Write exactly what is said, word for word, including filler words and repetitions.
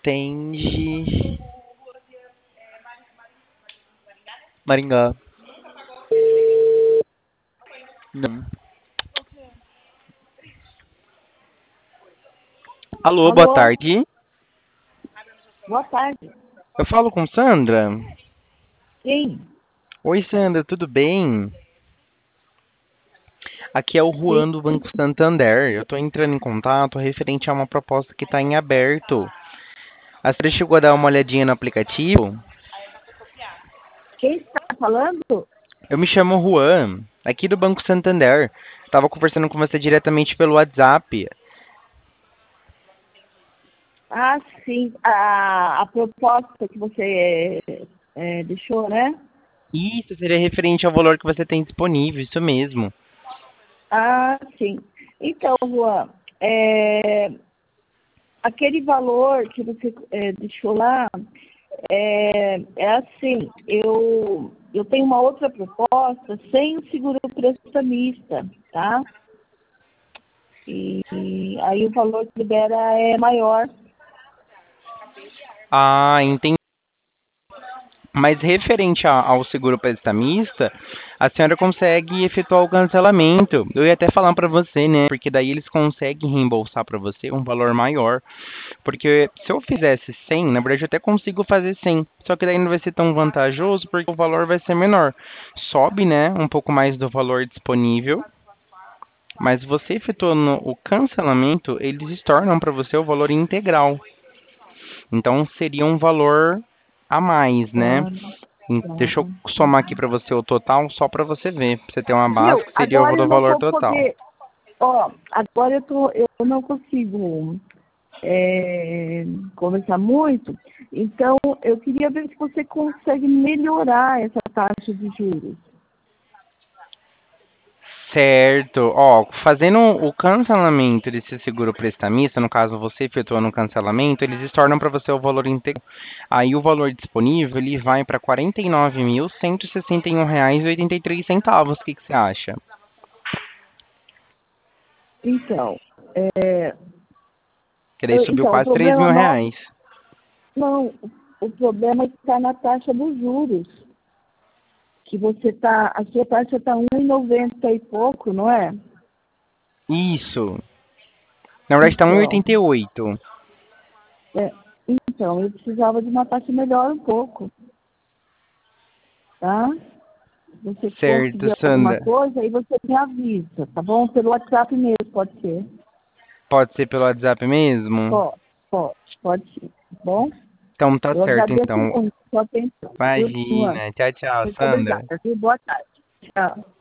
atende. Maringá. Não. Alô, boa Alô? tarde. Boa tarde. Eu falo com Sandra? Sim, Oi, Sandra, tudo bem? Aqui é o sim. Juan do Banco Santander. Eu estou entrando em contato referente a uma proposta que está em aberto. A senhora chegou a dar uma olhadinha no aplicativo? Quem está falando? Eu me chamo Juan, aqui do Banco Santander. Estava conversando com você diretamente pelo WhatsApp. Ah, sim. A, a proposta que você é, deixou, né? Isso seria referente ao valor que você tem disponível, isso mesmo. Ah, sim. Então, Juan, é, aquele valor que você é, deixou lá, é, é assim, eu, eu tenho uma outra proposta sem o seguro prestamista, tá? E, e aí o valor que libera é maior. Ah, entendi. Mas referente a- ao seguro prestamista, a senhora consegue efetuar o cancelamento. Eu ia até falar para você, né? Porque daí eles conseguem reembolsar para você um valor maior. Porque se eu fizesse cem, na verdade eu até consigo fazer cem. Só que daí não vai ser tão vantajoso porque o valor vai ser menor. Sobe, né, um pouco mais do valor disponível. Mas você efetuando o cancelamento, eles tornam para você o valor integral. Então seria um valor a mais, né? Ah, Em- Deixa eu tá. somar aqui para você o total, só para você ver. Pra você ter uma base Viu? que seria o Agora eu do não valor vou total. poder. Ó, agora eu, tô, eu não consigo é, conversar muito. Então, eu queria ver se você consegue melhorar essa taxa de juros. Certo. Ó, fazendo o cancelamento desse seguro prestamista, no caso você efetuando o cancelamento, eles tornam para você o valor integral. Aí o valor disponível ele vai para quarenta e nove mil cento e sessenta e um reais e oitenta e três centavos. O que que você acha? Então, é, Que daí eu- subiu então, o quase três problema mil nosso, reais. não, o problema está na taxa dos juros, que você tá, a sua taxa está um e noventa e pouco, não é? Isso. Na verdade está um e Então, oitenta e oito. é, então, eu precisava de uma taxa melhor um pouco, tá? Você Certo, conseguir alguma Sandra. coisa, aí você me avisa, tá bom? Pelo WhatsApp mesmo, pode ser. Pode ser pelo WhatsApp mesmo? Pode, pode, pode ser, tá bom? Então tá Eu certo, agradeço então. muito a sua atenção, viu, Luan? Imagina. Tchau, tchau, Muito Sandra. obrigada, viu? Boa tarde. Tchau.